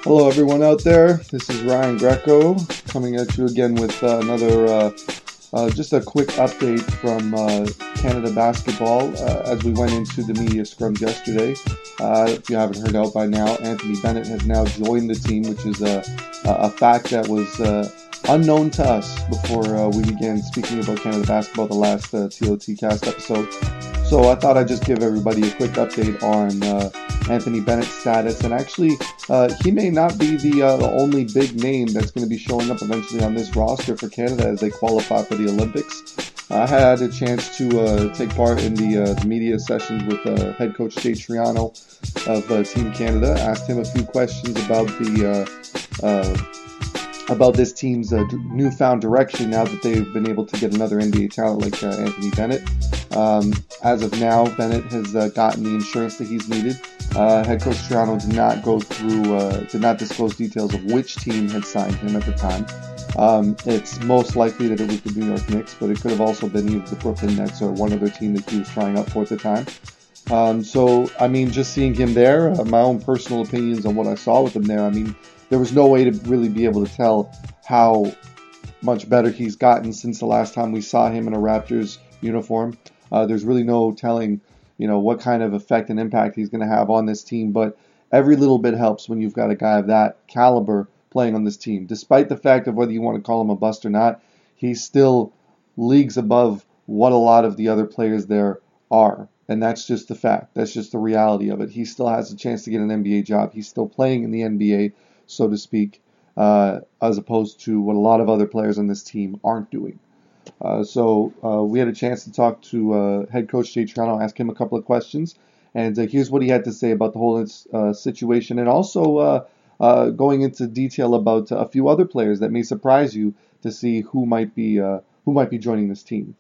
Hello, everyone out there. This is Ryan Greco coming at you again with another just a quick update from Canada basketball as we went into the media scrums yesterday. If you haven't heard out by now, Anthony Bennett has now joined the team, which is a fact that was unknown to us before we began speaking about Canada basketball the last TOT cast episode. So I thought I'd just give everybody a quick update on Anthony Bennett's status. And actually, he may not be the only big name that's going to be showing up eventually on this roster for Canada as they qualify for the Olympics. I had a chance to take part in the media sessions with head coach Jay Triano of Team Canada. Asked him a few questions about this team's newfound direction now that they've been able to get another NBA talent like Anthony Bennett. As of now, Bennett has gotten the insurance that he's needed. Head coach Triano did not disclose details of which team had signed him at the time. It's most likely that it was the New York Knicks, but it could have also been either the Brooklyn Nets or one other team that he was trying out for at the time. Just seeing him there, my own personal opinions on what I saw with him there, there was no way to really be able to tell how much better he's gotten since the last time we saw him in a Raptors uniform. There's really no telling, what kind of effect and impact he's going to have on this team. But every little bit helps when you've got a guy of that caliber playing on this team. Despite the fact of whether you want to call him a bust or not, he's still leagues above what a lot of the other players there are. And that's just the fact. That's just the reality of it. He still has a chance to get an NBA job. He's still playing in the NBA, so to speak, as opposed to what a lot of other players on this team aren't doing. We had a chance to talk to head coach Jay Triano, ask him a couple of questions, and here's what he had to say about the whole situation, and also going into detail about a few other players that may surprise you to see who might be joining this team.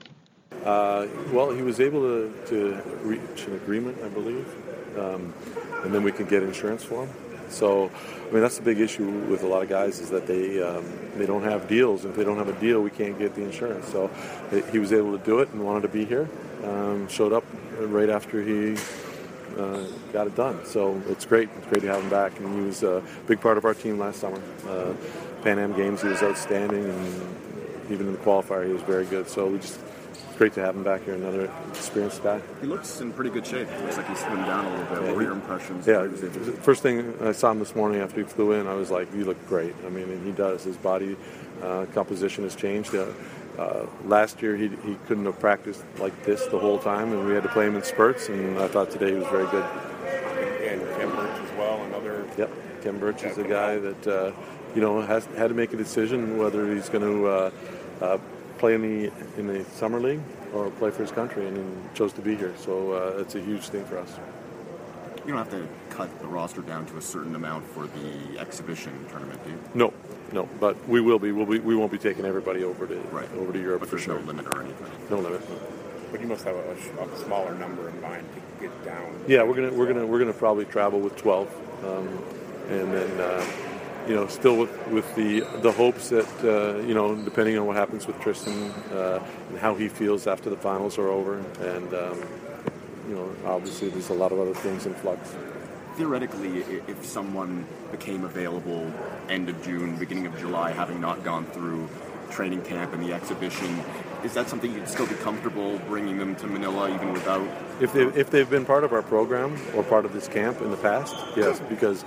He was able to reach an agreement, I believe, and then we can get insurance for him. So, that's the big issue with a lot of guys is that they don't have deals. If they don't have a deal, we can't get the insurance. So he was able to do it and wanted to be here. Showed up right after he got it done. So it's great. It's great to have him back. And he was a big part of our team last summer. Pan Am Games, he was outstanding, and even in the qualifier, he was very good. So it's great to have him back here, another experienced guy. He looks in pretty good shape. It looks like he's slimmed down a little bit. What were your impressions? Yeah, first thing I saw him this morning after he flew in, I was like, you look great. And he does. His body composition has changed. Last year, he couldn't have practiced like this the whole time, and we had to play him in spurts, and I thought today he was very good. And Khem Birch as well, another... Yep, Khem Birch is a guy that, has had to make a decision whether he's going to play in the summer league or play for his country, and he chose to be here. So it's a huge thing for us. You don't have to cut the roster down to a certain amount for the exhibition tournament, do you? No, but we will be. We won't be taking everybody over to Europe but for there's sure. no limit or anything. No limit. But you must have a smaller number in mind to get down. Yeah, we're gonna probably travel with 12, and then. Still with the hopes that, depending on what happens with Tristan and how he feels after the finals are over. And, obviously there's a lot of other things in flux. Theoretically, if someone became available end of June, beginning of July, having not gone through training camp and the exhibition, is that something you'd still be comfortable bringing them to Manila even without? If they've been part of our program or part of this camp in the past, yes, because...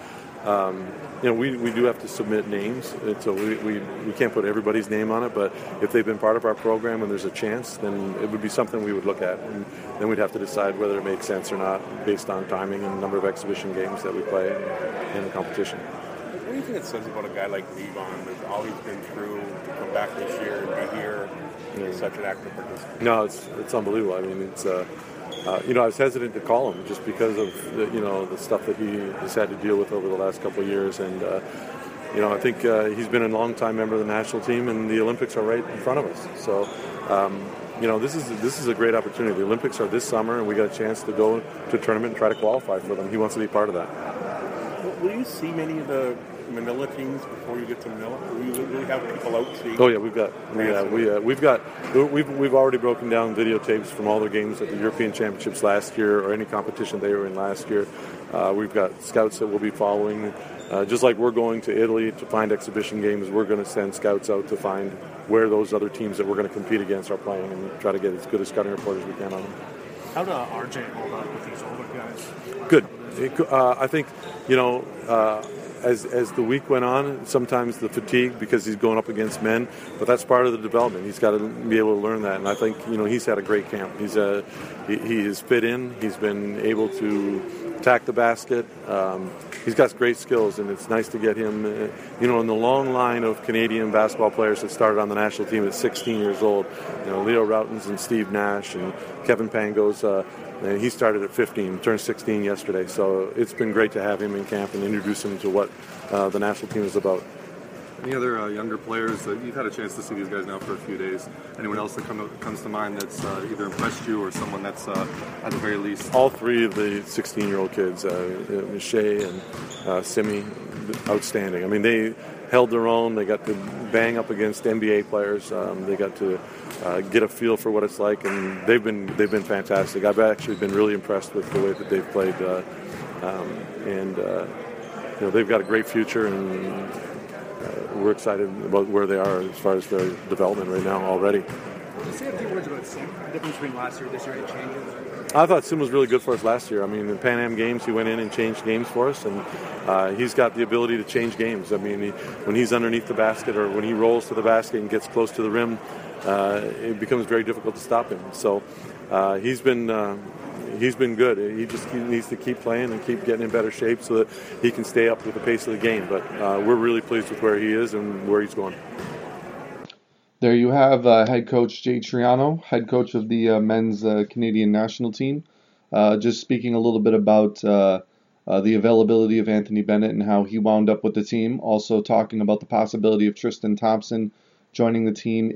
we do have to submit names, and so we can't put everybody's name on it, but if they've been part of our program and there's a chance, then it would be something we would look at, and then we'd have to decide whether it makes sense or not based on timing and number of exhibition games that we play in the competition. What do you think it says about a guy like Levon that's always been through to come back this year and be here and such an active participant? No, it's unbelievable. It's... I was hesitant to call him just because of the stuff that he has had to deal with over the last couple of years, and I think he's been a long-time member of the national team, and the Olympics are right in front of us. So, this is a great opportunity. The Olympics are this summer, and we got a chance to go to a tournament and try to qualify for them. He wants to be part of that. Will you see many of the Manila teams before you get to Manila? We have people out seeing. Oh yeah, we've already broken down videotapes from all their games at the European Championships last year or any competition they were in last year. We've got scouts that we'll be following. Just like we're going to Italy to find exhibition games, we're going to send scouts out to find where those other teams that we're going to compete against are playing and try to get as good a scouting report as we can on them. How did RJ hold up with these older guys? Good. I think, as the week went on, sometimes the fatigue because he's going up against men, but that's part of the development. He's got to be able to learn that, and I think he's had a great camp. He has fit in. He's been able to attack the basket. He's got great skills, and it's nice to get him, in the long line of Canadian basketball players that started on the national team at 16 years old. Leo Routens and Steve Nash and Kevin Pangos. He started at 15, turned 16 yesterday. So it's been great to have him in camp and introduce him to what the national team is about. Any other younger players that you've had a chance to see these guys now for a few days? Anyone else that comes to mind that's either impressed you or someone that's at the very least? All three of the 16-year-old kids, Shea and Simi, outstanding. I mean, they held their own. They got to bang up against NBA players. They got to get a feel for what it's like, and they've been fantastic. I've actually been really impressed with the way that they've played, and they've got a great future, and we're excited about where they are as far as their development right now already. Can you say a few words about Sim? The difference between last year and this year, any changes? I thought Sim was really good for us last year. I mean, in the Pan Am Games, he went in and changed games for us, and he's got the ability to change games. I mean, when he's underneath the basket or when he rolls to the basket and gets close to the rim, it becomes very difficult to stop him. So he's been good. He needs to keep playing and keep getting in better shape so that he can stay up with the pace of the game. But we're really pleased with where he is and where he's going. There you have head coach Jay Triano, head coach of the men's Canadian national team, just speaking a little bit about the availability of Anthony Bennett and how he wound up with the team. Also talking about the possibility of Tristan Thompson joining the team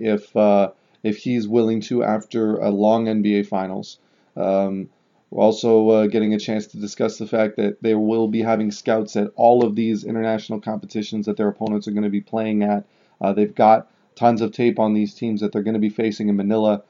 if he's willing to after a long NBA Finals. We're also getting a chance to discuss the fact that they will be having scouts at all of these international competitions that their opponents are going to be playing at. They've got tons of tape on these teams that they're going to be facing in Manila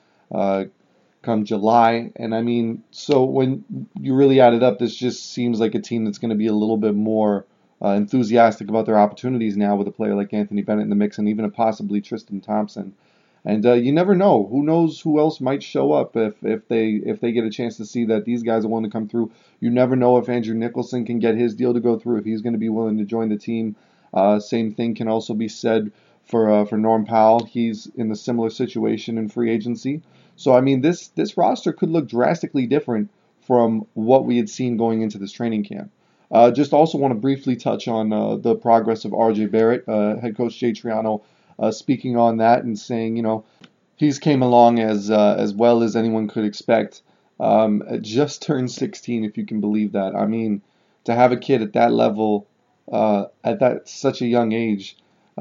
come July. And I mean, so when you really add it up, this just seems like a team that's going to be a little bit more enthusiastic about their opportunities now with a player like Anthony Bennett in the mix and even possibly Tristan Thompson. And you never know. Who knows who else might show up if they get a chance to see that these guys are willing to come through. You never know if Andrew Nicholson can get his deal to go through, if he's going to be willing to join the team. Same thing can also be said for Norm Powell. He's in a similar situation in free agency. So, I mean, this roster could look drastically different from what we had seen going into this training camp. Just also want to briefly touch on the progress of RJ Barrett. Head coach Jay Triano speaking on that and saying, he's came along as well as anyone could expect. Just turned 16, if you can believe that. I mean, to have a kid at that level, at such a young age,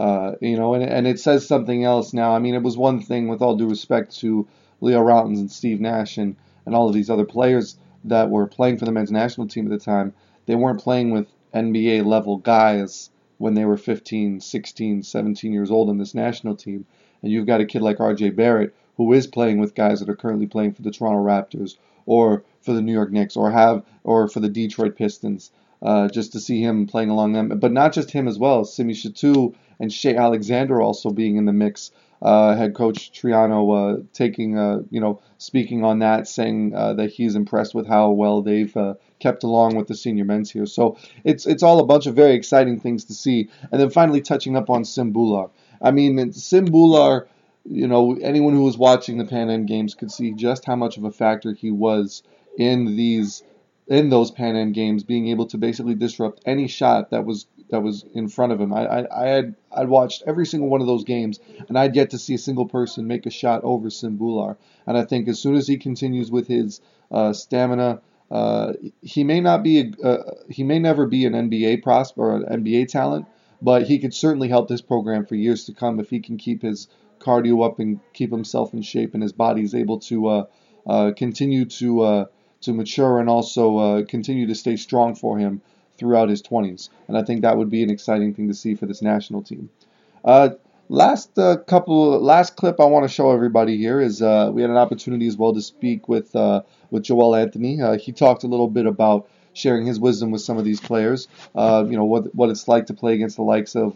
and it says something else now. I mean, it was one thing, with all due respect to Leo Routens and Steve Nash and all of these other players that were playing for the men's national team at the time. They weren't playing with NBA level guys when they were 15, 16, 17 years old on this national team. And you've got a kid like RJ Barrett who is playing with guys that are currently playing for the Toronto Raptors or for the New York Knicks or for the Detroit Pistons. Just to see him playing along them. But not just him as well. Simi Shittu and Shea Alexander also being in the mix. Head coach Triano speaking on that, saying that he's impressed with how well they've kept along with the senior men's here. So it's all a bunch of very exciting things to see. And then finally touching up on Sim Bhullar. I mean, Sim Bhullar, anyone who was watching the Pan Am Games could see just how much of a factor he was in those Pan Am Games, being able to basically disrupt any shot that was in front of him. I'd watched every single one of those games, and I'd yet to see a single person make a shot over Sim Bhullar. And I think as soon as he continues with his stamina, he may never be an NBA prospect or an NBA talent, but he could certainly help this program for years to come if he can keep his cardio up and keep himself in shape, and his body is able to continue to mature and also continue to stay strong for him throughout his 20s. And I think that would be an exciting thing to see for this national team. Last clip I want to show everybody here is we had an opportunity as well to speak with Joel Anthony. He talked a little bit about sharing his wisdom with some of these players. What it's like to play against the likes of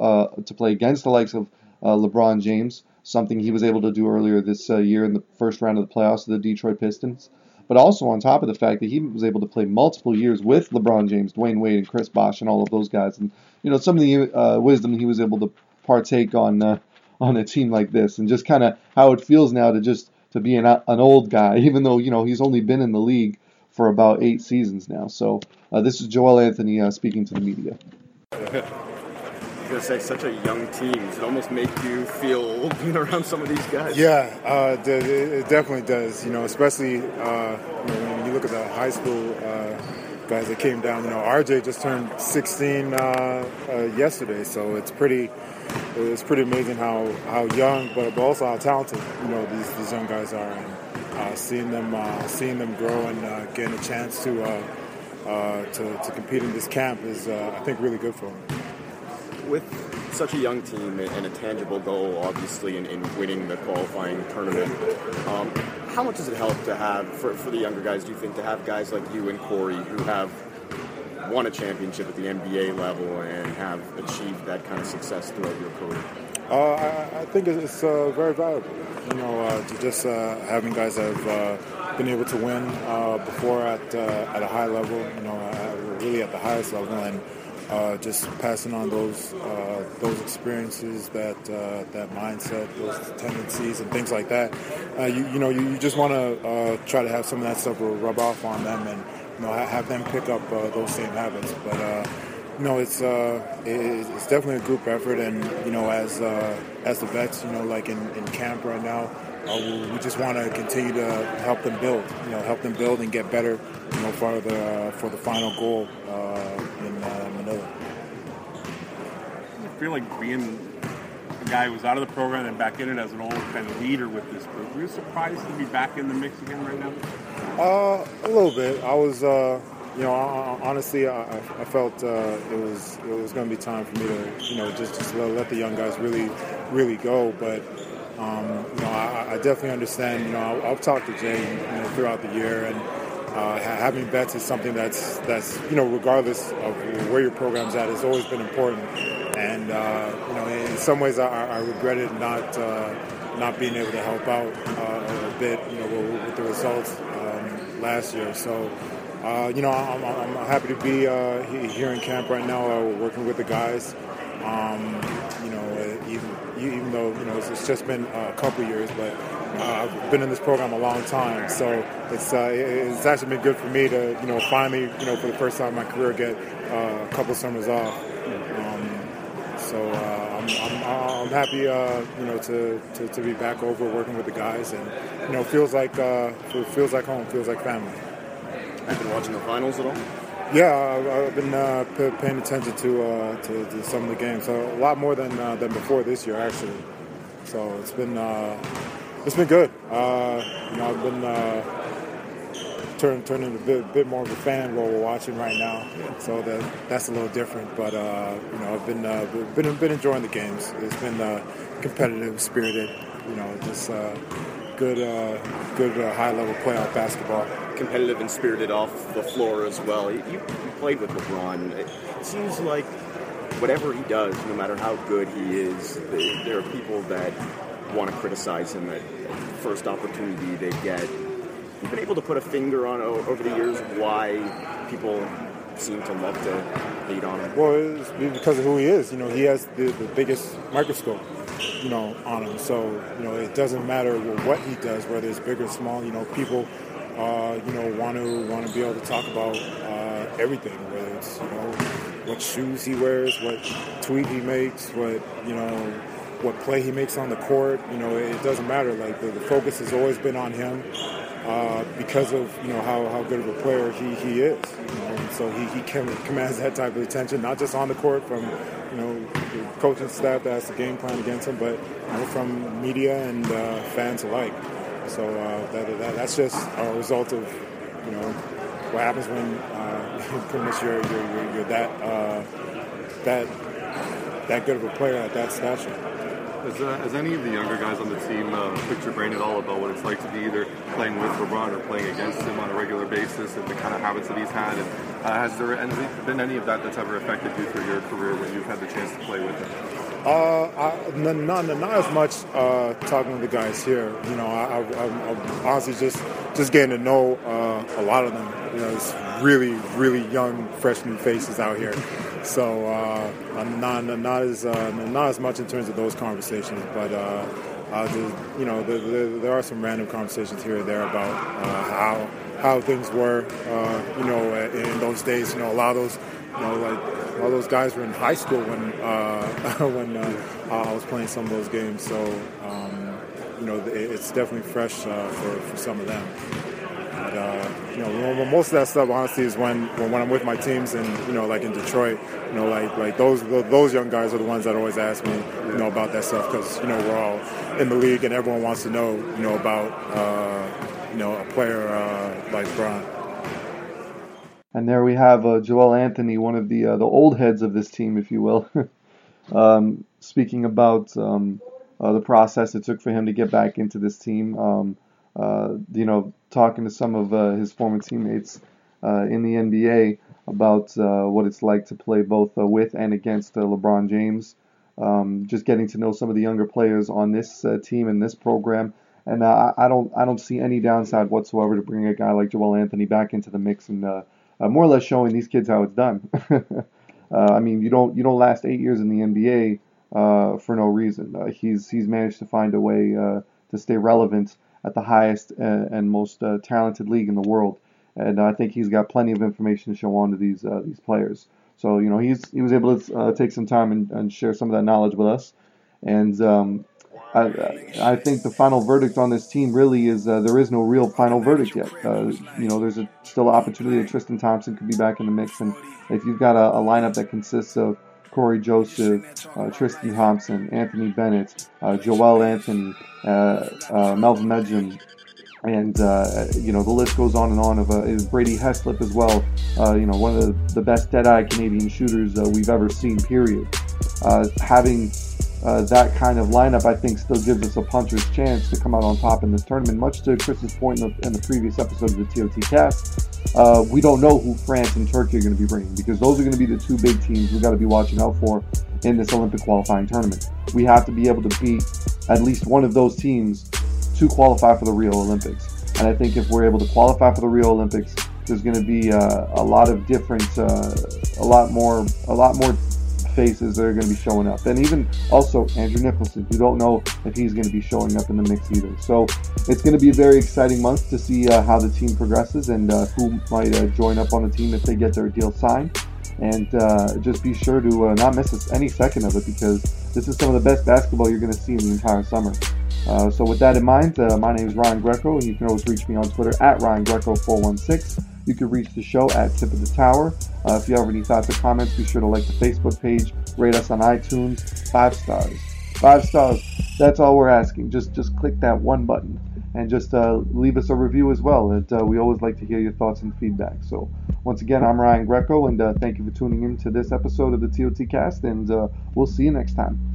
LeBron James, something he was able to do earlier this year in the first round of the playoffs of the Detroit Pistons. But also on top of the fact that he was able to play multiple years with LeBron James, Dwayne Wade, and Chris Bosh, and all of those guys, and some of the wisdom he was able to partake on a team like this, and just kind of how it feels now to be an old guy, even though he's only been in the league for about 8 seasons now. So this is Joel Anthony speaking to the media. I was going to say, such a young team. Does it almost make you feel old being around some of these guys? Yeah, it definitely does. Especially when you look at the high school guys that came down. RJ just turned 16 yesterday, so it's pretty amazing how young, but also how talented these young guys are, and seeing them grow and getting a chance to compete in this camp is I think really good for them. With such a young team and a tangible goal, obviously, in winning the qualifying tournament, how much does it help to have, for the younger guys, do you think, to have guys like you and Corey who have won a championship at the NBA level and have achieved that kind of success throughout your career? I think it's very valuable, to just having guys that have been able to win before at a high level, really at the highest level, and just passing on those experiences, that mindset, those tendencies, and things like that. You just want to try to have some of that stuff rub off on them, and have them pick up those same habits. But it's definitely a group effort, and as the vets, like in camp right now, we just want to continue to help them build and get better, for the final goal in Manila. I feel like being a guy who was out of the program and back in it as an old kind of leader with this group. Were you surprised to be back in the mix again right now? A little bit. I was, honestly, I felt it was going to be time for me to, just let the young guys really go. But I definitely understand. I've talked to Jay, throughout the year, and having vets is something that's regardless of where your program's at, has always been important. And in some ways, I regretted not being able to help out a bit, with the results last year. So, I'm happy to be here in camp right now, working with the guys. Even though it's just been a couple years, but I've been in this program a long time, so it's actually been good for me to finally for the first time in my career get a couple summers off. So I'm happy to be back over working with the guys, and it feels like home, feels like family. Have you been watching the finals at all? Yeah, I've been paying attention to some of the games, so a lot more than before this year, actually. So it's been good. I've been turning a bit more of a fan while we're watching right now, so that's a little different. But I've been enjoying the games. It's been competitive, spirited. Just good high level playoff basketball. Competitive and spirited off the floor as well. You played with LeBron. It seems like whatever he does, no matter how good he is, there are people that want to criticize him at first opportunity they get. You've been able to put a finger on over the years why people seem to love to hate on him. Well, it's because of who he is. He has the biggest microscope, on him. So, it doesn't matter what he does, whether it's big or small. People want to be able to talk about everything, whether it's what shoes he wears, what tweet he makes, what play he makes on the court. It doesn't matter. Like the focus has always been on him because of how good of a player he is. So he commands that type of attention, not just on the court from the coaching staff that has the game plan against him, but from media and fans alike. So that's just a result of what happens when pretty much you're that good of a player at that stature. Has any of the younger guys on the team picked your brain at all about what it's like to be either playing with LeBron or playing against him on a regular basis and the kind of habits that he's had? And has there been any of that that's ever affected you through your career when you've had the chance to play with him? Not as much talking to the guys here. You know, I'm honestly just getting to know a lot of them. You know, it's really young, fresh new faces out here. So I'm not as much in terms of those conversations, but you know, there are some random conversations here and there about how things were. You know, in those days, you know, a lot of those, you know, like all those guys were in high school when I was playing some of those games. So you know, it's definitely fresh for some of them. But you know, most of that stuff honestly is when I'm with my teams and, you know, like in Detroit, you know, like those young guys are the ones that always ask me, you know, about that stuff, because, you know, we're all in the league and everyone wants to know, you know, about you know, a player like Bron. And there we have Joel Anthony, one of the old heads of this team, if you will, speaking about the process it took for him to get back into this team. You know, talking to some of his former teammates in the NBA about what it's like to play both with and against LeBron James. Just getting to know some of the younger players on this team and this program. And I don't see any downside whatsoever to bringing a guy like Joel Anthony back into the mix and more or less showing these kids how it's done. I mean, you don't last 8 years in the NBA for no reason. He's managed to find a way to stay relevant at the highest and most talented league in the world, and I think he's got plenty of information to show on to these players. So, you know, he was able to take some time and share some of that knowledge with us, and I think the final verdict on this team really is there is no real final verdict yet. You know, there's still an opportunity that Tristan Thompson could be back in the mix, and if you've got a lineup that consists of Corey Joseph, Tristan Thompson, Anthony Bennett, Joel Anthony, Melvin Medjum, and you know, the list goes on and on of Brady Heslip as well. You know, one of the best dead-eye Canadian shooters we've ever seen, period. Having that kind of lineup, I think, still gives us a puncher's chance to come out on top in this tournament. Much to Chris's point in the previous episode of the TOT cast, we don't know who France and Turkey are going to be bringing, because those are going to be the two big teams we've got to be watching out for in this Olympic qualifying tournament. We have to be able to beat at least one of those teams to qualify for the Rio Olympics. And I think if we're able to qualify for the Rio Olympics, there's going to be a lot of different, a lot more faces that are going to be showing up. And even also Andrew Nicholson, you don't know if he's going to be showing up in the mix either. So it's going to be a very exciting month to see how the team progresses and who might join up on the team if they get their deal signed. And just be sure to not miss any second of it, because this is some of the best basketball you're going to see in the entire summer. So with that in mind, my name is Ryan Greco, and you can always reach me on Twitter at RyanGreco416. You can reach the show at Tip of the Tower. If you have any thoughts or comments, be sure to like the Facebook page, rate us on iTunes, 5 stars. 5 stars, that's all we're asking. Just click that one button and just leave us a review as well. We always like to hear your thoughts and feedback. So once again, I'm Ryan Greco, and thank you for tuning in to this episode of the TOT Cast, and we'll see you next time.